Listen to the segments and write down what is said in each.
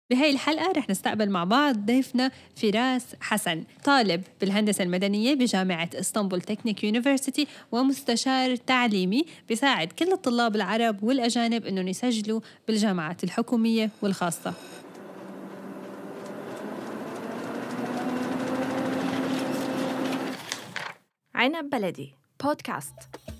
بهاي الحلقة رح نستقبل مع بعض ضيفنا فراس حسن، طالب بالهندسة المدنية بجامعة اسطنبول تكنيك يونيفرسيتي ومستشار تعليمي بيساعد كل الطلاب العرب والأجانب إنهم يسجلوا بالجامعات الحكومية والخاصة. عنب بلدي بودكاست.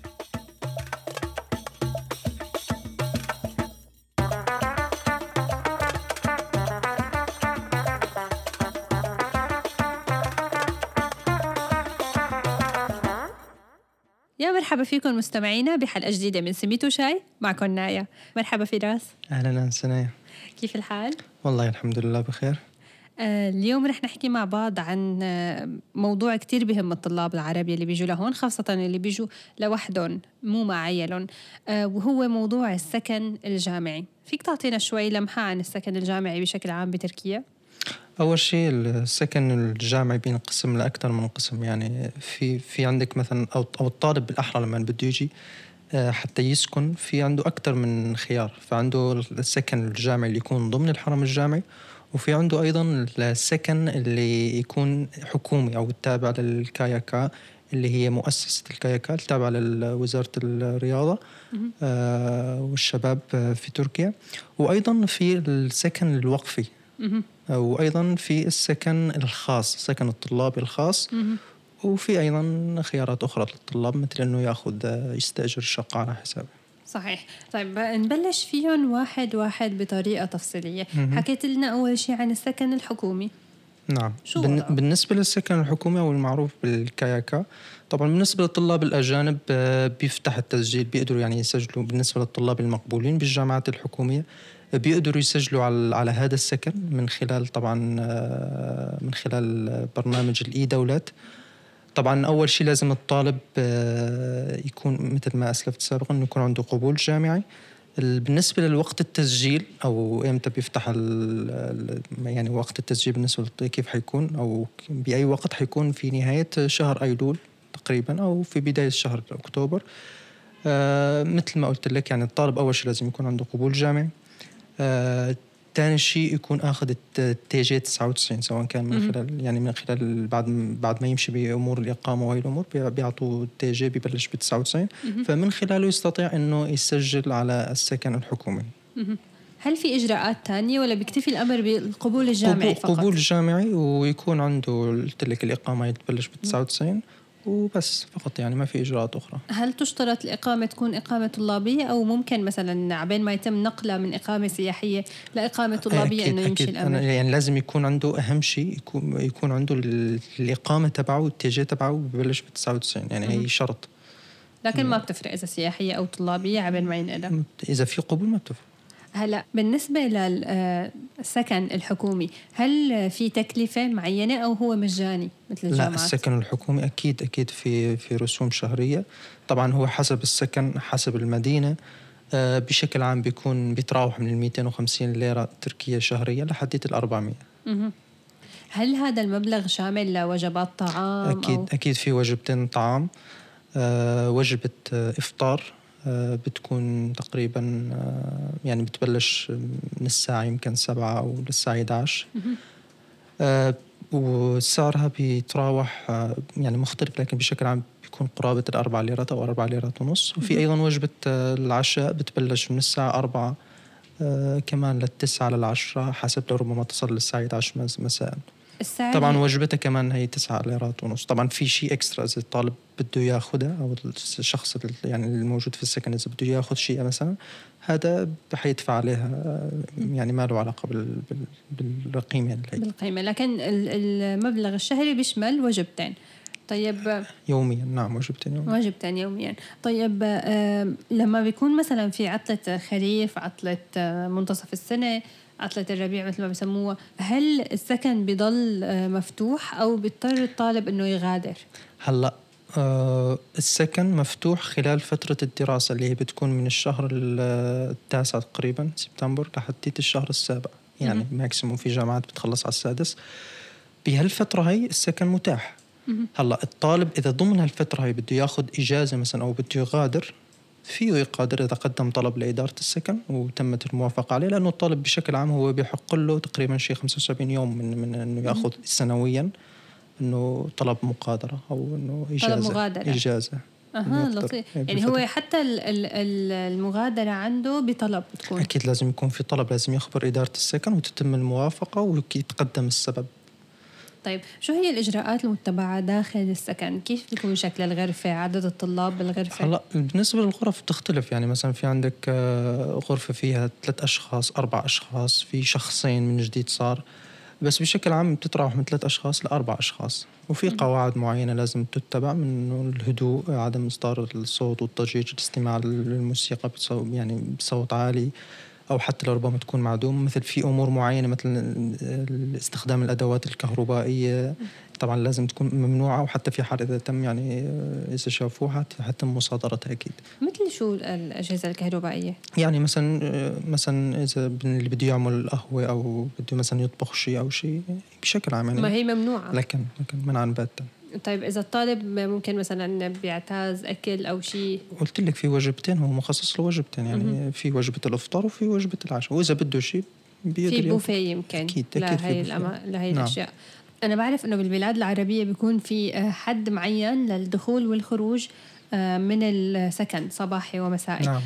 يا مرحبا فيكم مستمعينا بحلقة جديدة من سميتو شاي، معكم نايا. مرحبا فراس. أهلاً سنايا. كيف الحال؟ والله الحمد لله بخير. اليوم رح نحكي مع بعض عن موضوع كتير بهم الطلاب العرب اللي بيجوا لهون، خاصة اللي بيجوا لوحدهم مو مع عيالهم، وهو موضوع السكن الجامعي. فيك تعطينا شوي لمحة عن السكن الجامعي بشكل عام بتركيا؟ أول شيء السكن الجامعي بينقسم لأكثر من قسم، يعني في عندك مثلا أو الطالب بالأحرى لما بده يجي حتى يسكن في عنده أكثر من خيار. فعنده السكن الجامعي اللي يكون ضمن الحرم الجامعي، وفي عنده أيضا السكن اللي يكون حكومي أو التابع للكاياكا اللي هي مؤسسة الكاياكا التابعة لوزارة الرياضة والشباب في تركيا. وأيضا في السكن الوقفي، وأيضا في السكن الخاص، سكن الطلاب الخاص. وفي أيضا خيارات أخرى للطلاب مثل أنه يستأجر شقة على حسابه. صحيح. طيب نبلش فيهم واحد واحد بطريقة تفصيلية. حكيت لنا أول شيء عن السكن الحكومي. نعم. بالنسبة للسكن الحكومي أو المعروف بالكاياكا، طبعا بالنسبة للطلاب الأجانب بيفتح التسجيل، بيقدروا يعني يسجلوا. بالنسبة للطلاب المقبولين بالجامعات الحكومية بيقدروا يسجلوا على هذا السكن من خلال طبعا من خلال برنامج الإي دولات. طبعا أول شيء لازم الطالب يكون مثل ما أسلفت سابقا إنه يكون عنده قبول جامعي. بالنسبة للوقت التسجيل أو إمتى بيفتح يعني وقت التسجيل بالنسبة كيف حيكون أو بأي وقت حيكون، في نهاية شهر أيلول تقريبا أو في بداية شهر أكتوبر. مثل ما قلت لك، يعني الطالب أول شيء لازم يكون عنده قبول جامعي. ثاني شيء يكون أخذ التيجي 99، سواء كان من خلال بعد ما يمشي بأمور الإقامة وهي الأمور بيعطوا التيجي ببلش ب 99. فمن خلاله يستطيع إنه يسجل على السكن الحكومي. هل في إجراءات تانية ولا بيكتفي الأمر بالقبول الجامعي فقط؟ قبول جامعي، ويكون عنده قلت لك الإقامة تبلش ب 99 وبس فقط، يعني ما في إجراءات أخرى. هل تشترط الإقامة تكون إقامة طلابية أو ممكن مثلا عبين ما يتم نقلها من إقامة سياحية لإقامة طلابية إنه يمشي الأمر؟ يعني لازم يكون عنده أهم شيء يكون عنده الإقامة تبعه والتيجي تبعه ببلش ب 99، يعني هي شرط. لكن ما بتفرق إذا سياحية أو طلابية عبين ما ينقلها. إذا في قبول ما بتفرق. هلا بالنسبة للسكن الحكومي، هل في تكلفة معينة أو هو مجاني مثل الجامعات؟ لا، السكن الحكومي أكيد في رسوم شهرية. طبعا هو حسب السكن حسب المدينة. بشكل عام بيتراوح من 250 ليرة تركية شهرية لحد 400. هل هذا المبلغ شامل لوجبات طعام؟ أكيد في وجبتين طعام. وجبة إفطار بتكون تقريبا يعني بتبلش من الساعة يمكن 7 أو للساعة 11. وسعرها بيتراوح يعني مختلف، لكن بشكل عام بيكون قرابة 4 ليرات أو 4 ليرات ونص. وفي أيضا وجبة العشاء بتبلش من الساعة 4 كمان للتسعة للعشرة، حسب لو ربما تصل للساعة 11 مساء. طبعا وجبتها كمان هي 9 ليرات ونص. طبعا في شيء اكسترا اذا الطالب بده ياخذها او الشخص يعني الموجود في السكن اذا بده ياخذ شيء مثلا، هذا بحيدفع عليها، يعني ما له علاقه بالقيمه بالقيمه، لكن المبلغ الشهري بيشمل وجبتين. طيب يوميا. نعم، وجبتين يوميا. طيب لما بيكون مثلا في عطلة خريف، عطلة منتصف السنة، عطلة الربيع مثل ما بيسموها، هل السكن بيضل مفتوح أو بيضطر الطالب إنه يغادر؟ هلأ السكن مفتوح خلال فترة الدراسة اللي هي بتكون من الشهر 9 تقريبا سبتمبر لحد الشهر 7، يعني ماكسيموم في جامعات بتخلص على 6. بهالفترة هاي السكن متاح. هلأ الطالب إذا ضمن هالفترة هاي بده ياخد إجازة مثلا أو بده يغادر، فيه قادر إذا قدم طلب لإدارة السكن وتمت الموافقة عليه، لأنه الطالب بشكل عام هو بيحق له تقريبا شيء 75 يوم من إنه يأخذ سنويا إنه طلب مقادرة أو إنه طلب مغادرة. إجازة. لطيف. يعني هو حتى المغادرة عنده بطلب بتكون. أكيد لازم يكون في طلب، لازم يخبر إدارة السكن وتتم الموافقة ويتقدم السبب. طيب شو هي الإجراءات المتبعة داخل السكن؟ كيف بيكون شكل الغرفة؟ عدد الطلاب بالغرفة؟ هلا بالنسبة للغرف بتختلف، يعني مثلا في عندك غرفة فيها 3 أشخاص 4 أشخاص، في شخصين من جديد صار، بس بشكل عام بتتراوح من 3 أشخاص ل4 أشخاص. وفي قواعد معينة لازم تتبع، من الهدوء، عدم إصدار الصوت والضجيج، الاستماع للموسيقى يعني بصوت عالي أو حتى لربما تكون معدوم. مثل في أمور معينة مثل استخدام الأدوات الكهربائية طبعا لازم تكون ممنوعة، وحتى في حال إذا تم يعني إذا شافوها حتى مصادرتها أكيد. مثل شو الأجهزة الكهربائية؟ يعني مثلا إذا اللي بده يعمل قهوة أو بده مثلا يطبخ شيء أو شيء بشكل عام يعني ما هي ممنوعة، لكن منعا باتا. طيب إذا الطالب ممكن مثلا بيعتاز أكل أو شيء؟ قلت لك في وجبتين، هو مخصص لوجبتين يعني في وجبة الإفطار وفي وجبة العشاء، وإذا بده شيء في بوفيه يمكن. أكيد لهي نعم. الأشياء. أنا بعرف إنه بالبلاد العربية بيكون في حد معين للدخول والخروج من السكن صباحي ومسائي. نعم.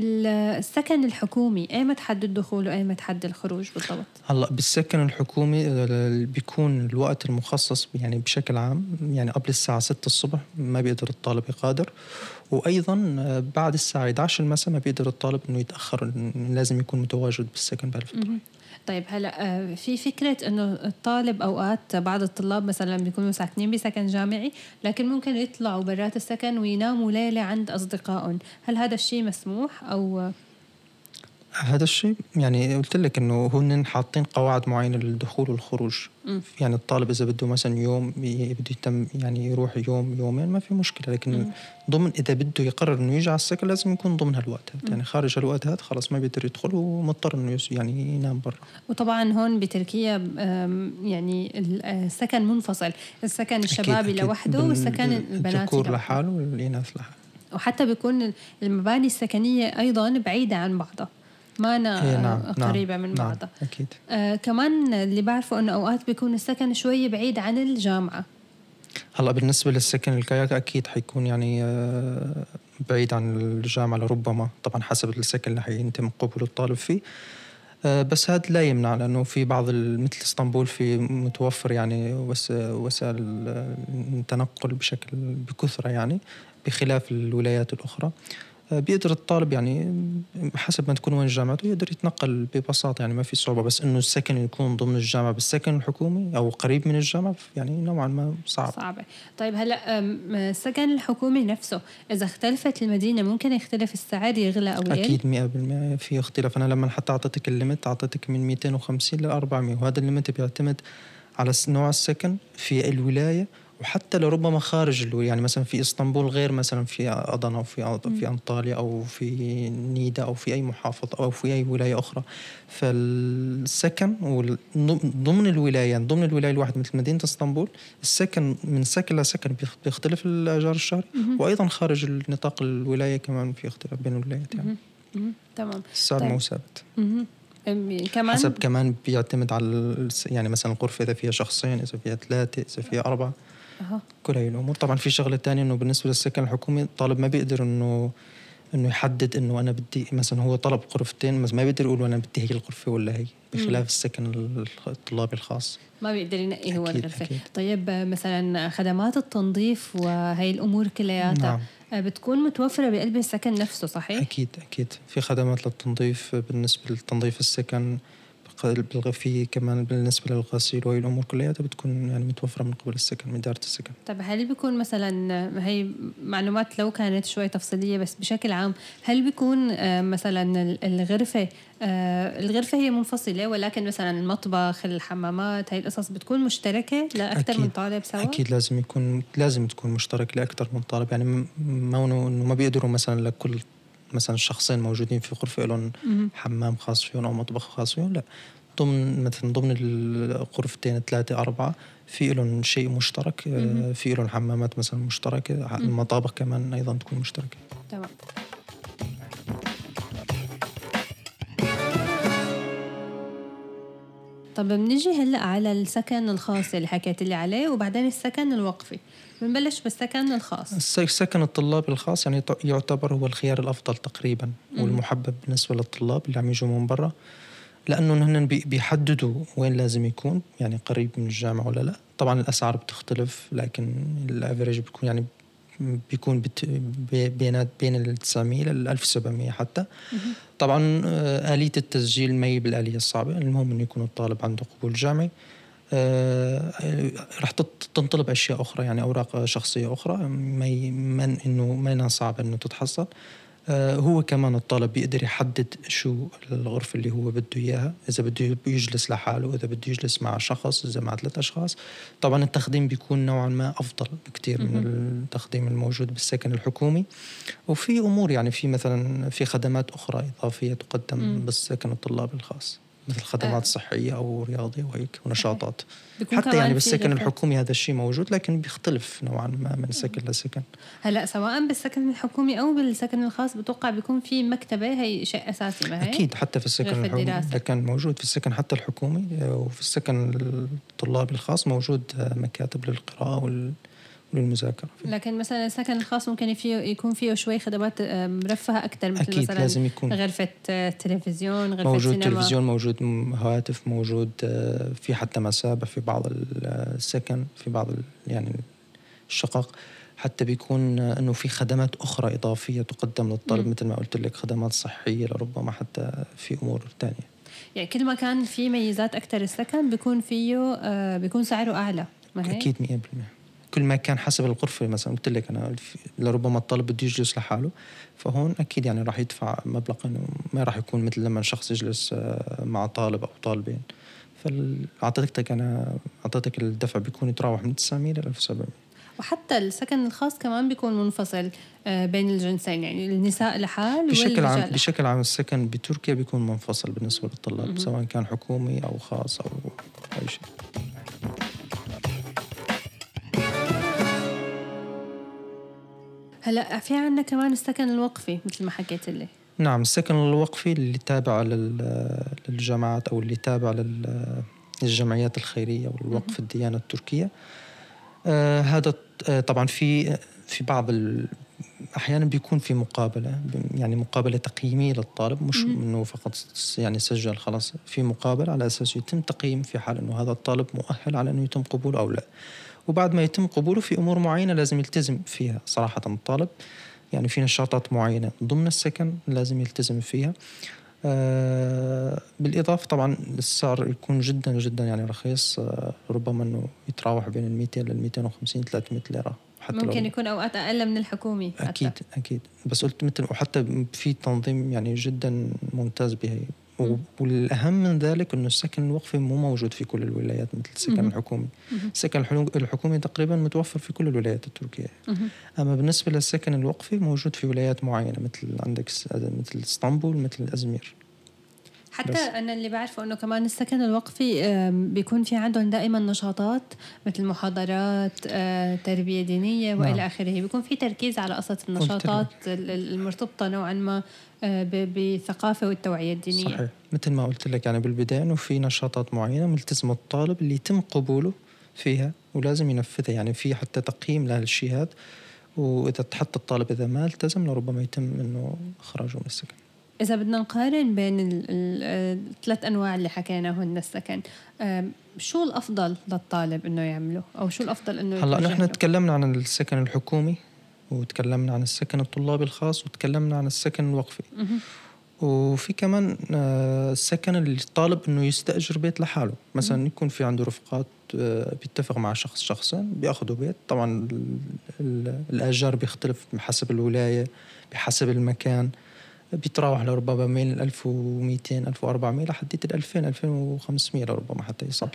بالسكن الحكومي أيمت حد الدخول وأيمت حد الخروج بالضبط؟ هلا بالسكن الحكومي بيكون الوقت المخصص يعني بشكل عام، يعني قبل الساعة 6 الصبح ما بيقدر الطالب يغادر، وأيضا بعد الساعة 11 المساء ما بيقدر الطالب إنه يتأخر، لازم يكون متواجد بالسكن بهالفترة. طيب هلا في فكرة إنه الطالب أوقات بعض الطلاب مثلا بيكونوا ساكنين بسكن جامعي لكن ممكن يطلعوا برات السكن ويناموا ليلة عند أصدقائهم، هل هذا الشيء مسموح أو؟ هذا الشيء يعني قلت لك إنه هن حاطين قواعد معينة للدخول والخروج. يعني الطالب إذا بده مثلا يوم بده يتم يعني يروح يوم يومين ما في مشكلة، لكن ضمن إذا بده يقرر إنه يجي على السكن لازم يكون ضمن هالوقت. يعني خارج هالوقت هذا خلاص ما بيقدر يدخل ومضطر إنه يعني ينام برا. وطبعا هون بتركيا يعني السكن منفصل، السكن الشبابي لوحده والسكن البناتي الذكور لحاله والإناث لحاله، وحتى بيكون المباني السكنية أيضا بعيدة عن بعضها، ما أنا نعم قريبة من بعضها. أكيد. كمان اللي بعرفه أنه أوقات بيكون السكن شوية بعيد عن الجامعة. هلا بالنسبة للسكن الكاياك أكيد حيكون يعني بعيد عن الجامعة لربما، طبعا حسب السكن اللي حيتم قبول الطالب فيه. بس هذا لا يمنع، لأنه في بعض مثل اسطنبول في متوفر يعني وسائل التنقل بكثرة يعني، بخلاف الولايات الأخرى. بيقدر الطالب يعني حسب ما تكون وين جامعته يقدر يتنقل ببساطة، يعني ما في صعوبة. بس إنه السكن يكون ضمن الجامعة بالسكن الحكومي أو قريب من الجامعة يعني نوعا ما صعبة. طيب هلأ السكن الحكومي نفسه إذا اختلفت المدينة ممكن يختلف السعر، يغلى أو يقل؟ أكيد 100% في اختلاف. أنا لما حتى أعطيتك الليمت أعطيتك من 250 ل 400، وهذا الليمت بيعتمد على نوع السكن في الولاية وحتى لربما خارج الولاية. يعني مثلا في اسطنبول غير مثلا في أضنا أو في أنطاليا أو في نيدا أو في أي محافظة أو في أي ولاية أخرى. فالسكن ضمن الولاية الواحدة مثل مدينة اسطنبول السكن من سكن لسكن بيختلف الأجار الشهري، وأيضا خارج النطاق الولاية كمان في اختلاف بين الولايات يعني. تمام. السعر مو ثابت. كمان حسب كمان بيعتمد على يعني مثلا الغرفة إذا فيها شخصين، إذا فيها 3، إذا فيها 4. كل هاي الأمور. طبعا في شغلة تانية إنه بالنسبة للسكن الحكومي الطالب ما بيقدر إنه يحدد إنه أنا بدي مثلا هو طلب غرفتين، بس ما بيقدر يقول أنا بدي هي الغرفة ولا هي، بخلاف السكن الطلابي الخاص ما بيقدر ينقي هو الغرفة. أكيد. طيب مثلا خدمات التنظيف وهي الأمور كلياتها بتكون متوفرة بقلب السكن نفسه صحيح؟ أكيد في خدمات للتنظيف بالنسبة للتنظيف السكن، في كمان بالنسبة للغسيل وهي الأمور كلها بتكون يعني متوفرة من قبل السكن، من إدارة السكن. طيب هل بيكون مثلا هي معلومات لو كانت شوي تفصيلية بس بشكل عام، هل بيكون مثلا الغرفة هي منفصلة ولكن مثلا المطبخ الحمامات هاي القصص بتكون مشتركة لأكثر من طالب سوا؟ أكيد لازم تكون مشترك لأكثر من طالب. يعني ما إنه ما بيقدروا مثلا لكل مثلا الشخصين موجودين في غرفة لهم حمام خاص فيهم أو مطبخ خاص فيهم، لا ضمن الغرفتين 3 4 في لهم شيء مشترك. في لهم حمامات مثلا مشتركة، المطابخ كمان أيضا تكون مشتركة. تمام. طب بنيجي هلأ على السكن الخاص اللي حكيت لي عليه، وبعدين السكن الوقفي. بنبلش بالسكن الخاص. السكن الطلابي الخاص يعني يعتبر هو الخيار الأفضل تقريبا والمحبب بالنسبة للطلاب اللي عم يجوا من برا، لأنه هن بيحددوا وين لازم يكون، يعني قريب من الجامعة ولا لا. طبعا الأسعار بتختلف، لكن الافريج بيكون يعني بيكون بين 900 ل 1700 حتى. طبعا آلية التسجيل ما هي بالآلية الصعبة، المهم إنه يكون الطالب عنده قبول جامعي. رح تنطلب أشياء أخرى، يعني أوراق شخصية أخرى ما إنها صعبة إنه تتحصل. هو كمان الطالب بيقدر يحدد شو الغرفة اللي هو بده إياها، إذا بده يجلس لحاله، إذا بده يجلس مع شخص، إذا مع 3 أشخاص. طبعا التخديم بيكون نوعا ما أفضل بكتير من التخديم الموجود بالسكن الحكومي. وفي أمور يعني في مثلا في خدمات أخرى إضافية تقدم بالسكن الطلاب الخاص، مثل خدمات صحية أو رياضية وهيك ونشاطات. حتى يعني بالسكن الحكومي هذا الشيء موجود، لكن بيختلف نوعا ما من سكن لسكن. هلا سواء بالسكن الحكومي أو بالسكن الخاص بتوقع بيكون في مكتبة، هي شيء أساسي ما هي؟ أكيد، حتى في السكن الحكومي ده كان موجود، في السكن حتى الحكومي وفي السكن الطلاب الخاص موجود مكاتب للقراءة وللمذاكرة. لكن مثلا السكن الخاص ممكن يكون فيه شوي خدمات مرفهة أكتر، مثل أكيد مثلا لازم يكون غرفة تلفزيون، غرفة موجود سينما. تلفزيون، موجود هواتف، موجود في حتى مسابح في بعض السكن، في بعض يعني الشقق. حتى بيكون إنه في خدمات أخرى إضافية تقدم للطالب، مثل ما قلت لك خدمات صحية، لربما حتى في أمور تانية. يعني كل ما كان في ميزات أكتر السكن بيكون فيه بيكون سعره أعلى ما هي؟ أكيد 100%. كل ما كان حسب الغرفة، مثلا قلت لك أنا لربما الطالب بده يجلس لحاله، فهون أكيد يعني راح يدفع مبلغ إنه ما راح يكون مثل لما شخص يجلس مع طالب أو طالبين. أعطيتك الدفع بيكون يتراوح من 900 ل 1700. وحتى السكن الخاص كمان بيكون منفصل بين الجنسين، يعني النساء لحال والرجال بشكل عام السكن بتركيا بيكون منفصل بالنسبة للطلاب، سواء كان حكومي أو خاص أو أي شيء. هلا في عنا كمان السكن الوقفي مثل ما حكيت لي. نعم، السكن الوقفي اللي تابع للجامعات أو اللي تابع للجمعيات الخيرية والوقف الديانة التركية. هذا طبعا في بعض أحيانا بيكون في مقابلة، يعني مقابلة تقييمية للطالب، مش إنه فقط يعني سجل خلاص، في مقابلة على أساس يتم تقييم في حال إنه هذا الطالب مؤهل على إنه يتم قبوله أو لا. وبعد ما يتم قبوله في أمور معينة لازم يلتزم فيها صراحة الطالب، يعني في نشاطات معينة ضمن السكن لازم يلتزم فيها. بالإضافة طبعا السعر يكون جدا جدا يعني رخيص، ربما أنه يتراوح بين 200 لل 250 300 ليرة، حتى ممكن يكون أوقات أقل من الحكومي حتى. أكيد بس قلت مثل، وحتى في تنظيم يعني جدا ممتاز به. والأهم من ذلك أنه السكن الوقفي مو موجود في كل الولايات مثل السكن الحكومي. السكن الحكومي تقريبا متوفر في كل الولايات التركية. أما بالنسبة للسكن الوقفي موجود في ولايات معينة، مثل عندك مثل اسطنبول، مثل أزمير. حتى أنا اللي بعرفه أنه كمان السكن الوقفي بيكون في عندهم دائما نشاطات مثل محاضرات، تربية دينية وإلى آخره. بيكون في تركيز على قصة النشاطات المرتبطة نوعا ما بالثقافة والتوعية الدينية. صحيح، مثل ما قلت لك يعني بالبداية أنه في نشاطات معينة ملتزم الطالب اللي يتم قبوله فيها ولازم ينفذها، يعني في حتى تقييم لهالشيء هذا، وإذا حتى الطالب إذا ما التزم لربما يتم إنه إخراجه من السكن. إذا بدنا نقارن بين الثلاث أنواع اللي حكيناهن السكن، شو الأفضل للطالب إنه يعمله، أو شو الأفضل إنه هلأ نحن تكلمنا عن السكن الحكومي، وتكلمنا عن السكن الطلابي الخاص، وتكلمنا عن السكن الوقفي. وفي كمان السكن اللي الطالب إنه يستأجر بيت لحاله، مثلا يكون في عنده رفقات، بيتفق مع شخصين بيأخذوا بيت. طبعا الأجار بيختلف بحسب الولاية، بحسب المكان، بيتراوح لربما من 1200 1400 لحد 2000 2500 لربما حتى يصل.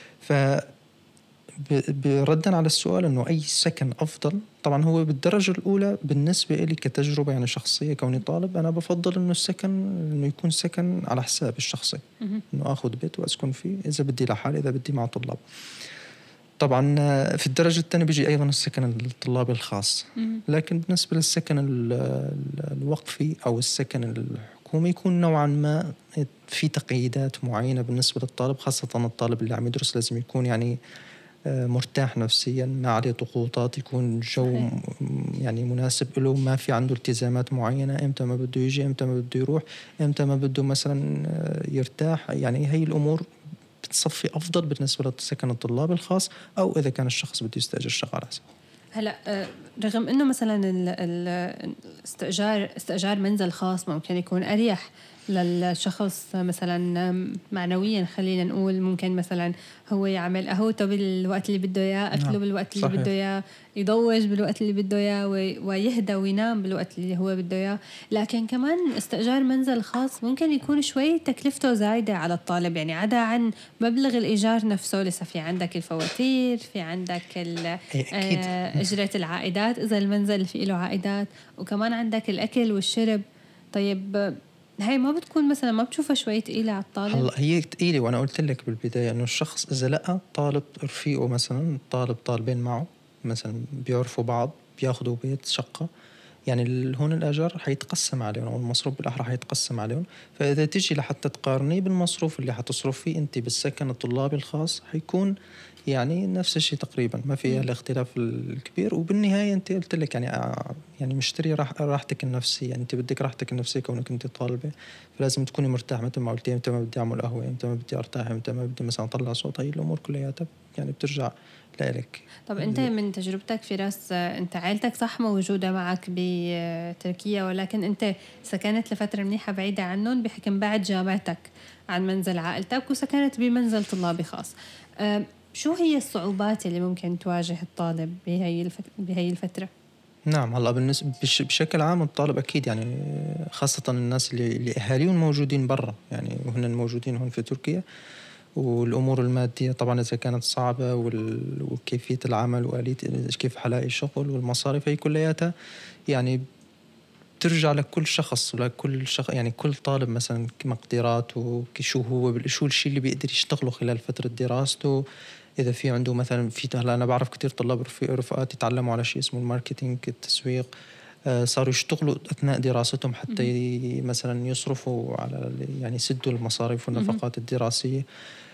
بردا على السؤال إنه أي سكن أفضل، طبعا هو بالدرجة الأولى بالنسبة لي كتجربة يعني شخصية كوني طالب، أنا بفضل إنه السكن إنه يكون سكن على حساب الشخصي، إنه أخذ بيت وأسكن فيه إذا بدي لحالي، إذا بدي مع طلاب. طبعا في الدرجة الثانية بيجي أيضا السكن الطلابي الخاص. لكن بالنسبة للسكن الوقفي أو السكن الحكومة يكون نوعا ما في تقييدات معينة بالنسبة للطالب، خاصة الطالب اللي عم يدرس لازم يكون يعني مرتاح نفسيا، ما عليه ضغوطات، يكون جو صحيح. يعني مناسب له، ما في عنده التزامات معينة، امتى ما بده يجي، امتى ما بده يروح، امتى ما بده مثلا يرتاح. يعني هي الأمور بتصفي أفضل بالنسبة لسكن الطلاب الخاص، أو إذا كان الشخص بده يستأجر شقة على حسب. هلا رغم انه مثلا استئجار منزل خاص ممكن يكون اريح للشخص مثلا معنويا، خلينا نقول ممكن مثلا هو يعمل قهوته بالوقت اللي بده اياه، اكله نعم بالوقت اللي صحيح. بده اياه، يضوج بالوقت اللي بده اياه، ويهدى وينام بالوقت اللي هو بده اياه. لكن كمان استئجار منزل خاص ممكن يكون شوي تكلفته زايدة على الطالب، يعني عدا عن مبلغ الإيجار نفسه لسه في عندك الفواتير، في عندك أكيد. أجرة العائدات إذا المنزل فيه له عائدات، وكمان عندك الأكل والشرب. طيب هاي ما بتكون مثلا، ما بتشوفها شوي تقيلة على الطالب؟ هلا هي ثقيلة، وأنا قلت لك بالبداية إنه الشخص إذا لقى طالب رفيقه مثلا، طالبين معه مثلا بيعرفوا بعض، بياخدوا بيت شقة، يعني هون الأجر حيتقسم عليهم، أو المصروف بالأحرى حيتقسم عليهم. فإذا تجي لحتى تقارني بالمصروف اللي حتصرف فيه أنت بالسكن الطلابي الخاص، حيكون يعني نفس الشيء تقريبا، ما فيها الاختلاف الكبير. وبالنهاية أنت قلت لك يعني يعني مشتري راحتك النفسية، يعني أنت بدك راحتك النفسية كونك أنت طالبة، فلازم تكوني مرتاح. مثل ما قلتي، أنت ما بدي أعمل قهوة، أنت ما بدي أرتاح، أنت ما بدي مثلا أطلع صوت، هاي الأمور كلها يعني بترجع لإلك. طب أنت من تجربتك فراس، أنت عائلتك صح موجودة معك بتركيا، ولكن أنت سكنت لفترة منيحة بعيدة عنهم بحكم بعد جامعتك عن منزل عائلتك، وسكنت بمنزل طلابي خاص. شو هي الصعوبات اللي ممكن تواجه الطالب بهي الفترة؟ نعم. هلا بالنسبة بشكل عام الطالب أكيد يعني، خاصة الناس اللي أهاليهم موجودين برا، يعني وهن موجودين هون في تركيا، والأمور المادية طبعا إذا كانت صعبة، وكيفية العمل وآلية كيف حلاقي شغل والمصاريف، هي كلياتها يعني ترجع لكل شخص يعني كل طالب مثلا مقدراته، شو هو شو الشيء اللي بيقدر يشتغله خلال فترة دراسته. إذا في عنده مثلا هلا أنا بعرف كتير طلاب رفقات يتعلموا على شيء اسمه الماركتينج، التسويق، صاروا يشتغلوا أثناء دراستهم حتى مثلا يصرفوا على يعني يسدوا المصاريف والنفقات الدراسية.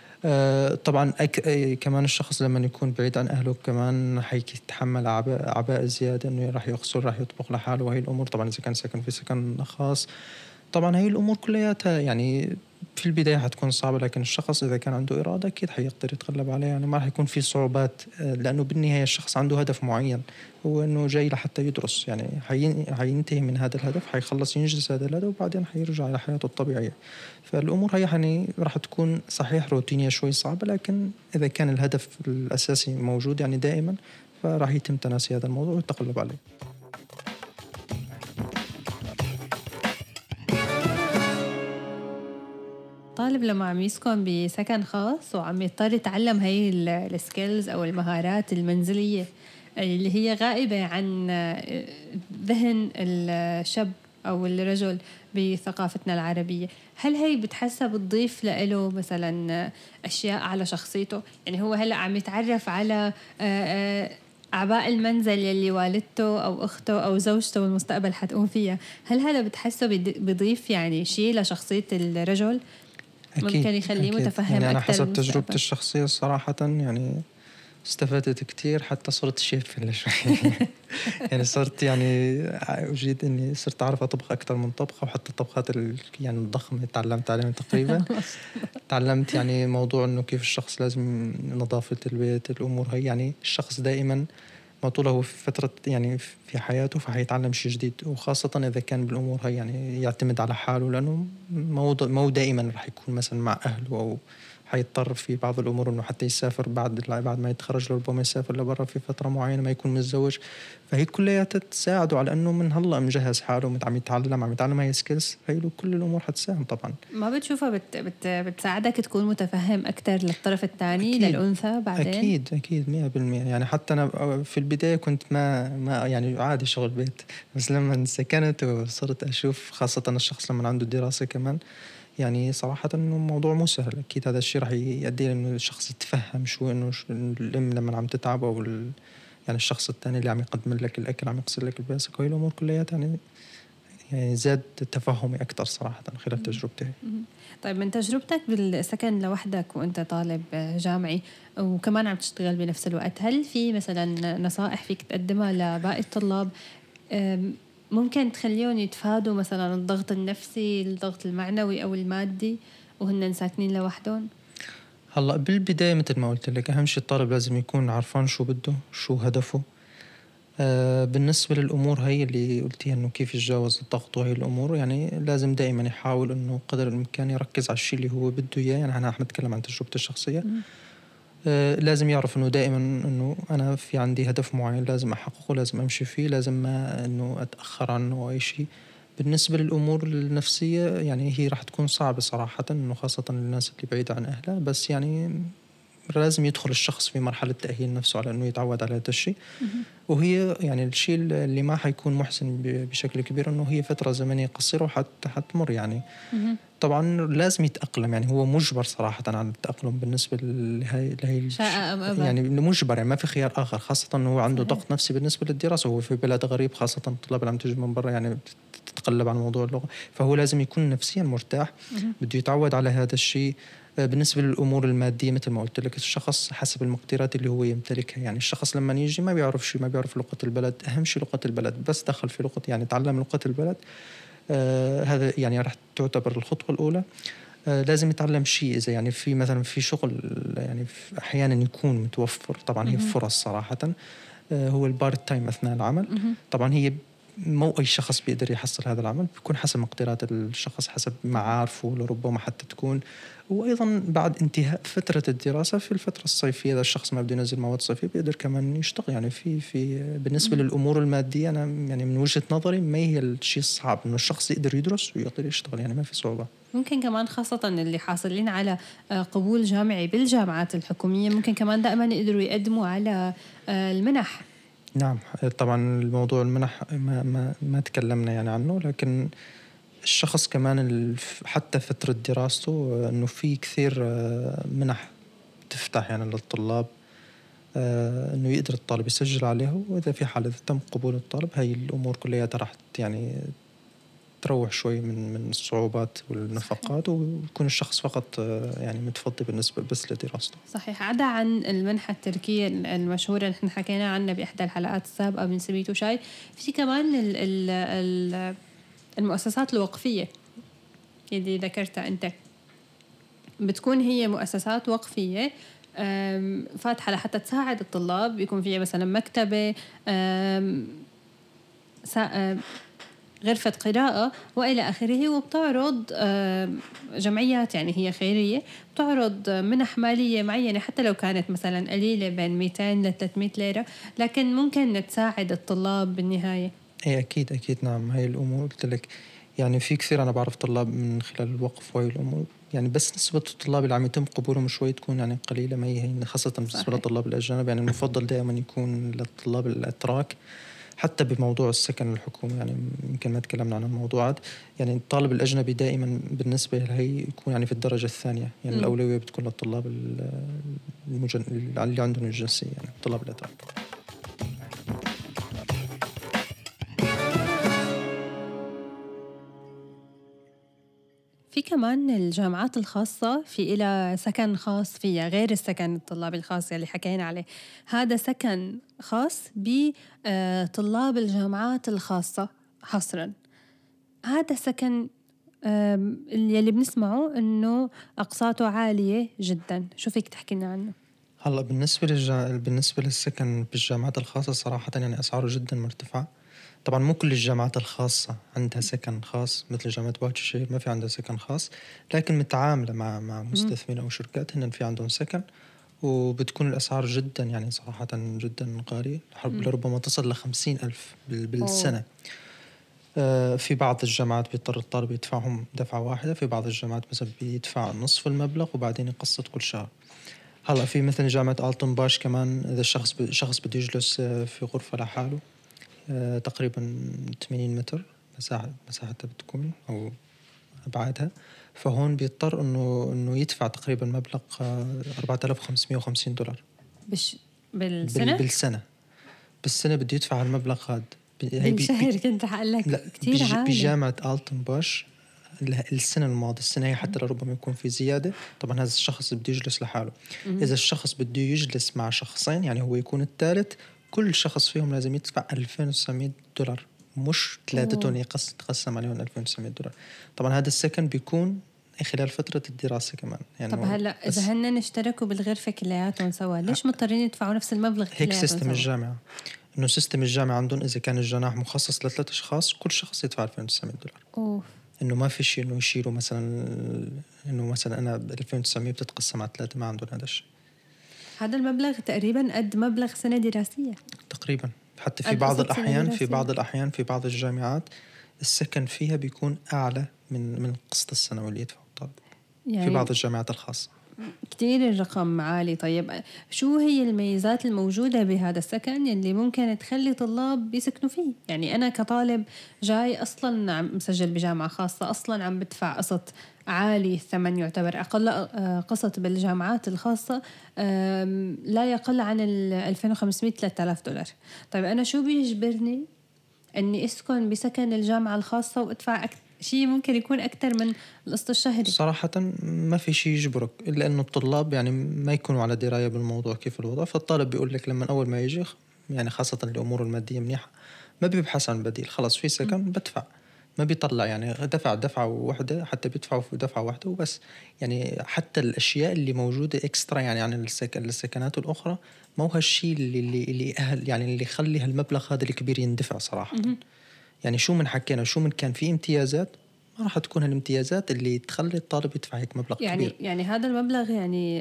طبعا كمان الشخص لما يكون بعيد عن أهله كمان حيتحمل أعباء زيادة، إنه راح يغسل، راح يطبخ لحاله، وهي الأمور طبعا إذا كان سكن في سكن خاص. طبعا هي الأمور كلياتها يعني في البداية حتكون صعبة، لكن الشخص إذا كان عنده إرادة أكيد حيقدر يتغلب عليها، يعني ما راح يكون في صعوبات. لأنه بالنهاية الشخص عنده هدف معين، هو إنه جاي لحتى يدرس، يعني حينتهي من هذا الهدف، حيخلص ينجز هذا الهدف، وبعدين حيرجع إلى حياته الطبيعية. فالأمور هي يعني راح تكون صحيح روتينية شوي صعبة، لكن إذا كان الهدف الأساسي موجود يعني دائما، فراح يتم تناسي هذا الموضوع والتغلب عليه. طالب لما عم يسكن بسكن خاص وعم يضطر يتعلم هاي السكيلز أو المهارات المنزلية اللي هي غائبة عن ذهن الشاب أو الرجل بثقافتنا العربية، هل هي بتحسها بتضيف له مثلا أشياء على شخصيته؟ يعني هو هلأ عم يتعرف على أعباء المنزل يلي والدته أو أخته أو زوجته والمستقبل حتقوم فيها، هل هذا بتحسه بيضيف يعني شيء لشخصية الرجل؟ أكيد ممكن يخليه أكيد. متفهم يعني أنا أكتر حسب تجربتي المستقبل. الشخصية صراحة يعني استفدت كتير، حتى صرت شيف شوي. يعني صرت يعني أجيد إني صرت أعرف أطبخ أكتر من طبخة، وحتى الطبخات يعني الضخمة تعلمت عليها تقريبا. تعلمت يعني موضوع إنه كيف الشخص لازم نظافة البيت، الأمور هي يعني الشخص دائما ما طوله هو في فترة يعني في حياته فحيتعلم شيء جديد، وخاصة إذا كان بالأمور هي يعني يعتمد على حاله، لأنه مو دائما رح يكون مثلا مع أهله، أو حيضطر في بعض الأمور إنه حتى يسافر بعد ما يتخرج، ربما يسافر لبرا في فترة معينة ما يكون متزوج. فهي كلها تساعده على إنه من هلا مجهز حاله، عم يتعلم هاي سكيلز، هي كل الأمور حتساهم طبعا. ما بتشوفها بتساعدك تكون متفهم أكتر للطرف الثاني أكيد للأنثى بعدين؟ أكيد 100%. يعني حتى أنا في البداية كنت ما يعني عادي شغل بيت، بس لما سكنت وصرت أشوف خاصة الشخص لما عنده دراسة كمان، يعني صراحة إنه الموضوع مو سهل. أكيد هذا الشيء راح يؤدي إنه الشخص يتفهم إنه الأم لما عم تتعب، أو يعني الشخص الثاني اللي عم يقدم لك الأكل، عم يغسل لك الباسك، وهي الأمور كلها يعني يعني زاد تفهمي أكتر صراحة خلال تجربتي. طيب من تجربتك بالسكن لوحدك وأنت طالب جامعي وكمان عم تشتغل بنفس الوقت، هل في مثلا نصائح فيك تقدمها لباقي الطلاب ممكن تخليهم يتفادوا مثلا الضغط النفسي، الضغط المعنوي أو المادي وهن ساكنين لوحدهم؟ هلأ بالبداية مثل ما قلت لك أهم شيء الطالب لازم يكون عارفان شو بده، شو هدفه. بالنسبة للأمور هي اللي قلتيها إنه كيف يتجاوز الضغط وهي الأمور، يعني لازم دائما يحاول إنه قدر الإمكان يركز على الشيء اللي هو بده إياه. يعني أنا أتكلم عن تجربتي الشخصية. لازم يعرف إنه دائما إنه أنا في عندي هدف معين لازم أحققه، لازم أمشي فيه، لازم ما إنه أتأخر عنه أو أي شيء. بالنسبة للأمور النفسية يعني هي راح تكون صعبة صراحة، إنه خاصة الناس اللي بعيدة عن أهلها، بس يعني لازم يدخل الشخص في مرحلة تأهيل نفسه على إنه يتعود على هذا الشيء. وهي يعني الشيء اللي ما حيكون محسن بشكل كبير إنه هي فترة زمنية قصيرة حتمر يعني. طبعا لازم يتأقلم، يعني هو مجبر صراحة على التأقلم بالنسبة لهي شاء أم أبى، يعني مجبر، يعني ما في خيار آخر، خاصة إنه هو عنده ضغط نفسي بالنسبة للدراسة، وهو في بلد غريب، خاصة الطلاب اللي عم تجي من برا يعني تتقلب على موضوع اللغة، فهو لازم يكون نفسيا مرتاح. بده يتعود على هذا الشيء. بالنسبة للأمور المادية مثل ما قلت لك، الشخص حسب المقدرات اللي هو يمتلكها. يعني الشخص لما يجي ما بيعرف شيء، ما بيعرف لغة البلد، أهم شيء لغة البلد، بس دخل في لغة يعني تعلم لغة البلد. هذا يعني راح تعتبر الخطوة الأولى. لازم يتعلم شيء، إذا يعني في مثلا في شغل يعني أحيانا يكون متوفر، طبعا هي فرص صراحة. هو البارت تايم أثناء العمل. طبعا هي مو أي شخص بيقدر يحصل هذا العمل، بيكون حسب مقدرات الشخص، حسب معارفه، لربما حتى تكون. وأيضا بعد انتهاء فترة الدراسة في الفترة الصيفية، إذا الشخص ما بده ينزل مواد صيفية بيقدر كمان يشتغل. يعني في بالنسبة للأمور المادية أنا يعني من وجهة نظري ما هي الشيء الصعب إنه الشخص يقدر يدرس ويقدر يشتغل، يعني ما في صعوبة. ممكن كمان خاصة اللي حاصلين على قبول جامعي بالجامعات الحكومية ممكن كمان دائما يقدروا يقدموا على المنح. نعم طبعا الموضوع المنح ما تكلمنا يعني عنه، لكن الشخص كمان حتى فترة دراسته إنه في كثير منح تفتح يعني للطلاب، إنه يقدر الطالب يسجل عليها، وإذا في حالة تم قبول الطالب هاي الأمور كلها راح يعني تروح شوي من الصعوبات والنفقات، ويكون الشخص فقط يعني متفضي بالنسبة بس لدراسته. صحيح. عدا عن المنحة التركية المشهورة اللي احنا حكينا عنها بإحدى الحلقات السابقة من سبيتو شاي، في كمان المؤسسات الوقفية اللي ذكرتها أنت، بتكون هي مؤسسات وقفية فاتحة لحتى تساعد الطلاب. يكون فيها مثلا مكتبة، غرفة قراءة وإلى آخره، وبتعرض جمعيات يعني هي خيرية، بتعرض منح مالية معينة حتى لو كانت مثلا قليلة بين 200 ل 300 ليرة، لكن ممكن تساعد الطلاب بالنهاية. إيه أكيد نعم. هاي الأمور قلت لك يعني في كثير أنا بعرف طلاب من خلال الوقف وهي الأمور، يعني بس نسبة الطلاب اللي عم يتم قبولهم شوي تكون يعني قليلة، ما هي خاصة بالنسبة للطلاب الأجانب. يعني المفضل دائما يكون للطلاب الأتراك. حتى بموضوع السكن الحكومي يعني يمكن ما تكلمنا عن الموضوعات، يعني الطالب الأجنبي دائما بالنسبة لهي يكون يعني في الدرجة الثانية، يعني الأولوية بتكون للطلاب اللي عندهم الجنسية، يعني الطلاب الأتراك. في كمان الجامعات الخاصة في إلى سكن خاص فيها غير السكن الطلاب الخاص اللي حكينا عليه. هذا سكن خاص بطلاب الجامعات الخاصة حصراً. هذا سكن اللي بنسمعه إنه أقساطه عالية جداً، شو فيك تحكي لنا عنه؟ هلا بالنسبة للسكن بالجامعات الخاصة صراحة يعني أسعاره جدا مرتفعة. طبعا مو كل الجامعات الخاصة عندها سكن خاص، مثل جامعة باوتشير ما في عندها سكن خاص، لكن متعاملة مع مستثمرين أو شركات هن في عندهم سكن، وبتكون الأسعار جدا يعني صراحة جدا غالية، لربما تصل ل50,000 بالسنة. في بعض الجامعات بيضطر الطالب يدفعهم دفعة واحدة، في بعض الجامعات مثلا بيدفع نصف المبلغ وبعدين يقسط كل شهر. هلا في مثل جامعة ألتنباش كمان، إذا شخص بده يجلس في غرفة لحاله تقريبا 80 متر مساحتها بتكون أو أبعادها، فهون بيضطر إنه يدفع تقريبا مبلغ $4,550 بالسنة؟ بالسنة بده يدفع المبلغ هذا. بالشهر كنت حقلك كتير عالي. بجامعة ألتنباش السنة الماضية، السنة هي حتى لربما يكون في زيادة. طبعا هذا الشخص بده يجلس لحاله. إذا الشخص بده يجلس مع شخصين يعني هو يكون الثالث، كل شخص فيهم لازم يدفع $2900، مش ثلاثتهم يقسم عليهم $2900. طبعا هذا السكن بيكون خلال فترة الدراسة كمان يعني. طب هلا إذا هن اشتركوا بالغرفة كلياتهم سوا، ليش مضطرين يدفعوا نفس المبلغ كلياتهم؟ هيك سيستم الجامعة، إنه سيستم الجامعة عندهم إذا كان الجناح مخصص ل3 أشخاص كل شخص يدفع $2900. إنه ما في شيء إنه يشيلوا مثلا إنه مثلا أنا 2900 بتتقسم على 3، ما عندهم هذا الشيء. هذا المبلغ تقريبا قد مبلغ سنة دراسية تقريبا. حتى في بعض الأحيان في بعض الجامعات السكن فيها بيكون أعلى من قسط السنوي اللي يدفعه الطالب يعني في بعض الجامعات الخاصة. كتير الرقم عالي. طيب شو هي الميزات الموجودة بهذا السكن اللي ممكن تخلي طلاب يسكنوا فيه؟ يعني أنا كطالب جاي أصلاً عم مسجل بجامعة خاصة، أصلاً عم بدفع قسط عالي، الثمن يعتبر أقل قسط بالجامعات الخاصة لا يقل عن $2500-$3000. طيب أنا شو بيجبرني أني أسكن بسكن الجامعة الخاصة وأدفع شيء ممكن يكون أكتر من القسط الشهري؟ صراحة ما في شيء يجبرك إلا أنه الطلاب يعني ما يكونوا على دراية بالموضوع كيف الوضع. فالطالب بيقول لك لما أول ما يجي يعني خاصة الأمور المادية منيحة ما بيبحث عن بديل، خلاص في سكن بدفع، ما بيطلع يعني دفعة واحدة، حتى بيدفعوا في دفعة واحدة وبس. يعني حتى الأشياء اللي موجودة إكسترا يعني عن السكنات الأخرى ما هو هالشيء اللي أهل يعني اللي يخلي هالمبلغ هذا الكبير يندفع صراحة. يعني شو من حكينا شو من كان في امتيازات، ما راح تكون هالامتيازات اللي تخلي الطالب يدفع هيك مبلغ كبير. يعني هذا المبلغ يعني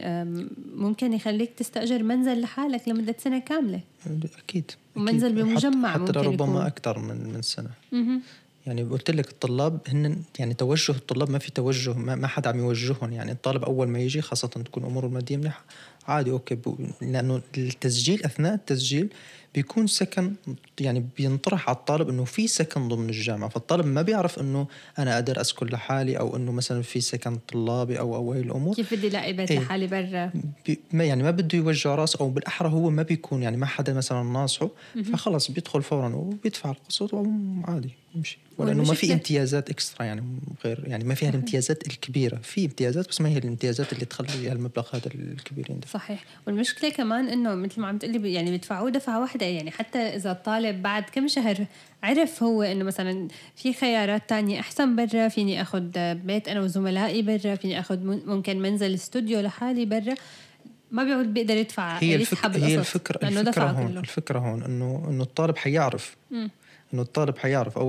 ممكن يخليك تستأجر منزل لحالك لمدة سنة كاملة. أكيد. ومنزل بمجمع حتى ممكن ربما يكون أكثر من سنة. يعني قلت لك الطلاب هن يعني توجه الطلاب ما في توجه، ما حد عم يوجههم. يعني الطالب أول ما يجي خاصة تكون أموره المادية منيحة عادي أوكي لأنه التسجيل أثناء التسجيل بيكون سكن يعني بينطرح على الطالب إنه في سكن ضمن الجامعة. فالطالب ما بيعرف إنه أنا أقدر أسكن لحالي أو إنه مثلا في سكن طلابي أو هاي الأمور. كيف بدي لاقي بيت لحالي برا؟ ما يعني ما بده يوجع راس، أو بالأحرى هو ما بيكون يعني ما حدا مثلا ناصحه، فخلص بيدخل فورا وبيدفع القسط وعادي يمشي. ولأنه ما في امتيازات إكسترا يعني غير يعني ما فيها الامتيازات الكبيرة، في امتيازات بس ما هي الامتيازات اللي تخلي المبلغ هذا الكبير يندفع. صحيح. والمشكلة كمان إنه مثل ما عم تقولي يعني بيدفعوه دفعة واحدة. يعني حتى إذا الطالب بعد كم شهر عرف هو إنه مثلا في خيارات تانية أحسن برا، فيني أخذ بيت أنا وزملائي برا، فيني أخذ ممكن منزل استوديو لحالي برا، ما بيعود بيقدر يدفع يسحب القسط لأنه دفع كله. الفكرة هون إنه الطالب حيعرف إنه الطالب حيعرف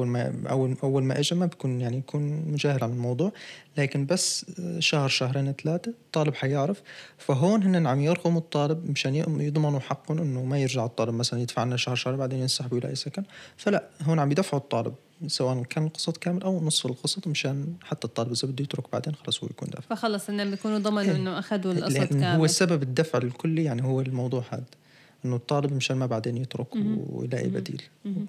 أول ما إجا ما بيكون يعني يكون مجاهل عن الموضوع، لكن بس شهر شهرين 3 الطالب حيعرف. فهون هن عم يرغموا الطالب مشان يضمنوا حقهم إنه ما يرجع الطالب مثلا يدفع لنا شهر بعدين ينسحب ويلاقي سكن. فلا هون عم يدفعوا الطالب سواء كان القسط كامل أو نصف القسط مشان حتى الطالب إذا بده يترك بعدين خلاص هو يكون دافع. فخلص إنهم بيكونوا ضمنوا إنه أخذوا القسط كامل. هو السبب الدفع الكلي يعني هو الموضوع هذا إنه الطالب مشان ما بعدين يترك ويلاقي بديل.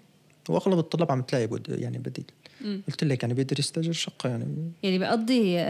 واغلب الطلاب عم تلاقي يعني بديل. قلت لك يعني بيقدر يستاجر شقه يعني بيقضي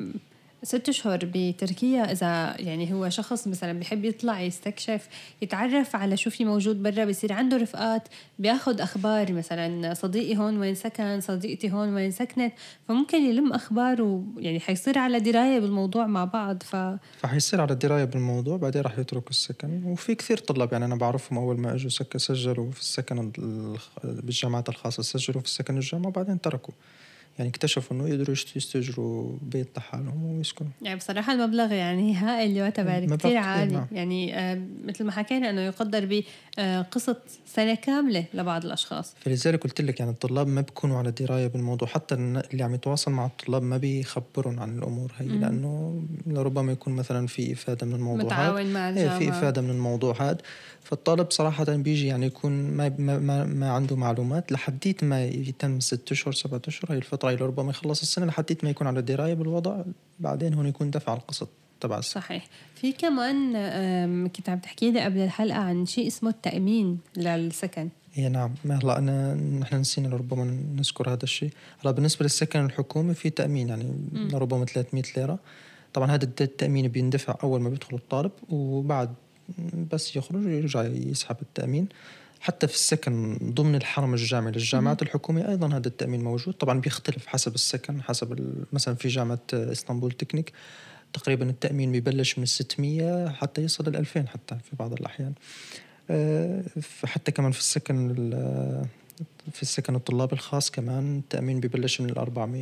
6 أشهر بتركيا. إذا يعني هو شخص مثلا بيحب يطلع يستكشف يتعرف على شو في موجود برا، بيصير عنده رفقات بياخد أخبار، مثلا صديقي هون وين سكن، صديقتي هون وين سكنت، فممكن يلم أخبار ويعني حيصير على دراية بالموضوع مع بعض. فحيصير على دراية بالموضوع بعدين راح يترك السكن. وفي كثير طلاب يعني أنا بعرفهم أول ما أجوا سجلوا في السكن بالجامعات الخاصة، سجلوا في السكن الجامعة وبعدين تركوا، يعني اكتشفوا إنه يقدروا يستأجروا بيت لحالهم ويسكنوا. يعني بصراحة المبلغ يعني هائل يعتبر كتير عالي. نعم. يعني مثل ما حكينا أنه يقدر بقسط سنة كاملة لبعض الأشخاص. فلذلك قلت لك يعني الطلاب ما بيكونوا على دراية بالموضوع، حتى اللي عم يتواصل مع الطلاب ما بيخبرون عن الأمور هي لأنه لربما يكون مثلا في إفادة من الموضوع متعاون هاد. مع الجامعة في إفادة من الموضوع هذا. فالطالب صراحة بيجي يعني يكون ما عنده معلومات لحديت ما يتم 6 أشهر 7 أشهر هي الفترة اللي ربما يخلص السنة لحديت ما يكون على دراية بالوضع، بعدين هون يكون دفع القسط تبع السنة. صحيح. في كمان كنت عم تحكي لي قبل الحلقة عن شيء اسمه التأمين للسكن. إيه نعم. ما هلا نحن نسينا لربما نذكر هذا الشيء. هلا بالنسبة للسكن الحكومي في تأمين يعني لربما 300 ليرة. طبعا هذا التأمين بيندفع أول ما بيدخل الطالب، وبعد بس يخرج يرجع يسحب التأمين. حتى في السكن ضمن الحرم الجامعي للجامعات الحكومية أيضا هذا التأمين موجود. طبعا بيختلف حسب السكن، حسب مثلا في جامعة إسطنبول تكنيك تقريبا التأمين بيبلش من 600 حتى يصل 2000 حتى في بعض الأحيان. حتى كمان في السكن الطلاب الخاص كمان التأمين بيبلش من 400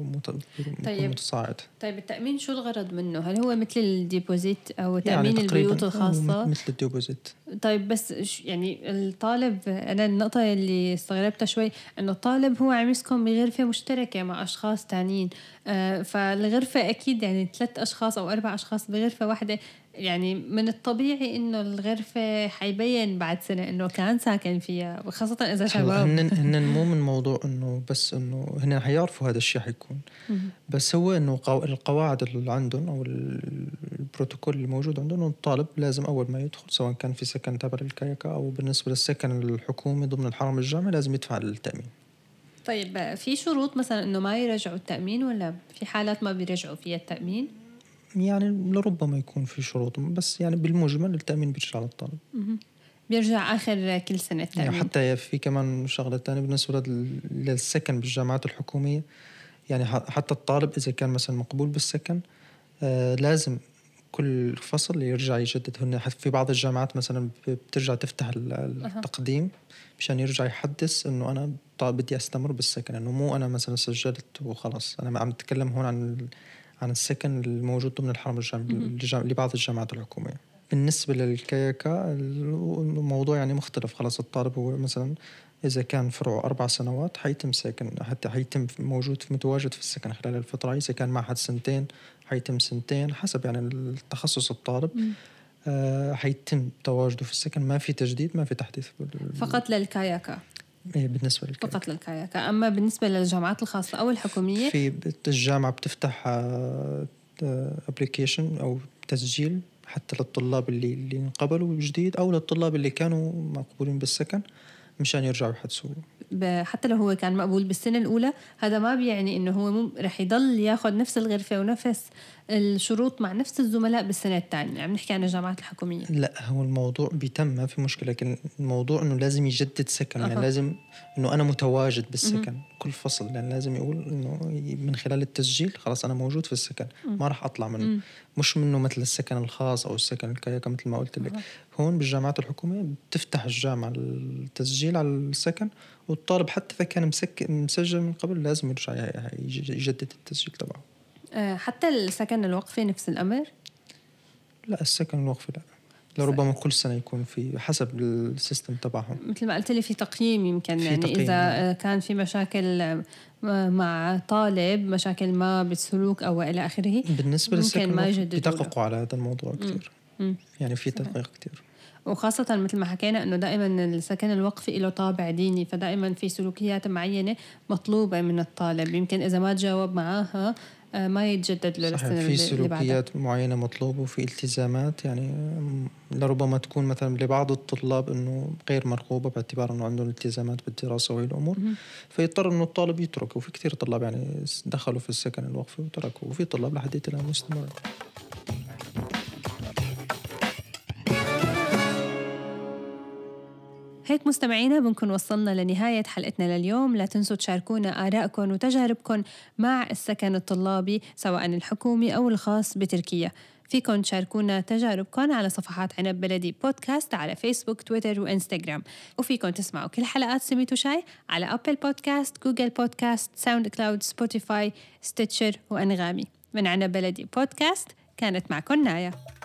ومتصاعد. طيب التأمين شو الغرض منه؟ هل هو مثل الديبوزيت أو تأمين يعني البيوت الخاصة؟ مثل الديبوزيت. طيب بس يعني الطالب، أنا النقطة اللي استغربتها شوي إنه الطالب هو عم يسكن بغرفة مشتركة مع أشخاص تانيين، فالغرفة أكيد يعني 3 أشخاص أو 4 أشخاص بغرفة واحدة، يعني من الطبيعي إنه الغرفة حيبين بعد سنة إنه كان ساكن فيها، وخاصة إذا شباب. هن مو من موضوع إنه بس إنه هن حيعرفوا هذا الشيء حيكون، بس هو إنه القواعد اللي عندهم أو البروتوكول اللي موجود عندهم إنه الطالب لازم أول ما يدخل سواء كان في سكن تبع الكايكا أو بالنسبة للسكن الحكومي ضمن الحرم الجامعي لازم يدفع للتأمين. طيب في شروط مثلا إنه ما يرجعوا التأمين، ولا في حالات ما بيرجعوا فيها التأمين؟ يعني لربما يكون في شروط، بس يعني بالمجمل التأمين بيرجع للطالب. بيرجع آخر كل سنة التأمين. يعني حتى في كمان شغلة تانية بالنسبة للسكن بالجامعات الحكومية، يعني حتى الطالب إذا كان مثلا مقبول بالسكن لازم كل فصل يرجع يجدد. هن في بعض الجامعات مثلا بترجع تفتح التقديم مشان يرجع يحدث إنه أنا بدي أستمر بالسكن، إنه مو أنا مثلا سجلت وخلاص. أنا عم أتكلم هون عن السكن الموجود ضمن الحرم الجامعي لبعض الجامعات الحكومية. بالنسبة للكايكا الموضوع يعني مختلف. خلاص الطالب هو مثلا إذا كان فرعه 4 سنوات حيتم ساكن، حتى حيتم متواجد في السكن خلال الفترة. إذا كان معهد 2 حيتم 2 حسب يعني التخصص الطالب. حيتم تواجده في السكن، ما في تجديد ما في تحديث. فقط للكاياكا. بالنسبة للكاياكا فقط للكاياكا. أما بالنسبة للجامعات الخاصة أو الحكومية في الجامعة بتفتح ابليكيشن أو تسجيل حتى للطلاب اللي انقبلوا جديد أو للطلاب اللي كانوا مقبولين بالسكن مشان يرجعوا يحدثوا. حتى لو هو كان مقبول بالسنة الأولى، هذا ما بيعني إنه هو رح يضل ياخد نفس الغرفة ونفس الشروط مع نفس الزملاء بالسنة الثانية. عم نحكي عن الجامعات الحكومية. لا، هو الموضوع بيتم ما في مشكلة، لكن الموضوع إنه لازم يجدد سكن. يعني لازم إنه أنا متواجد بالسكن كل فصل، يعني لازم يقول إنه من خلال التسجيل خلاص أنا موجود في السكن ما راح أطلع منه. مش منه مثل السكن الخاص أو السكن الكايكا مثل ما قلت لك. هون بالجامعات الحكومية بتفتح الجامعة التسجيل على السكن، والطالب حتى إذا كان مسجل من قبل لازم يرجع يجدد التسجيل تبعه. حتى السكن الوقفي نفس الأمر؟ لا، السكن الوقفي لا، لربما كل سنة يكون في حسب السيستم تبعهم. مثل ما قلت لي في تقييم يمكن، يعني تقييم إذا كان في مشاكل مع طالب، مشاكل ما بالسلوك أو إلى آخره، بالنسبة للسكن بيدققوا على هذا الموضوع كتير. يعني في تدقيق كتير، وخاصة مثل ما حكينا إنه دائما السكن الوقفي له طابع ديني، فدائما في سلوكيات معينة مطلوبة من الطالب، يمكن إذا ما تجاوب معاها ما يتجدد له للسنة في سلوكيات معينة مطلوبة وفي التزامات. يعني لربما تكون مثلا لبعض الطلاب إنه غير مرغوبة باعتبار إنه عندهم التزامات بالدراسة وهي الأمور، فيضطر إنه الطالب يترك. وفي كتير طلاب يعني دخلوا في السكن الوقفي وتركوا، وفي طلاب لحديت الآن مستمر. هيك مستمعينا بنكون وصلنا لنهاية حلقتنا لليوم. لا تنسوا تشاركونا آرائكم وتجاربكم مع السكن الطلابي سواء الحكومي أو الخاص بتركيا. فيكن تشاركونا تجاربكم على صفحات عنب بلدي بودكاست على فيسبوك تويتر وإنستغرام. وفيكن تسمعوا كل حلقات سميتو شاي على أبل بودكاست، جوجل بودكاست، ساوند كلاود، سبوتيفاي، ستيتشر وأنغامي. من عنب بلدي بودكاست كانت معكم نايا.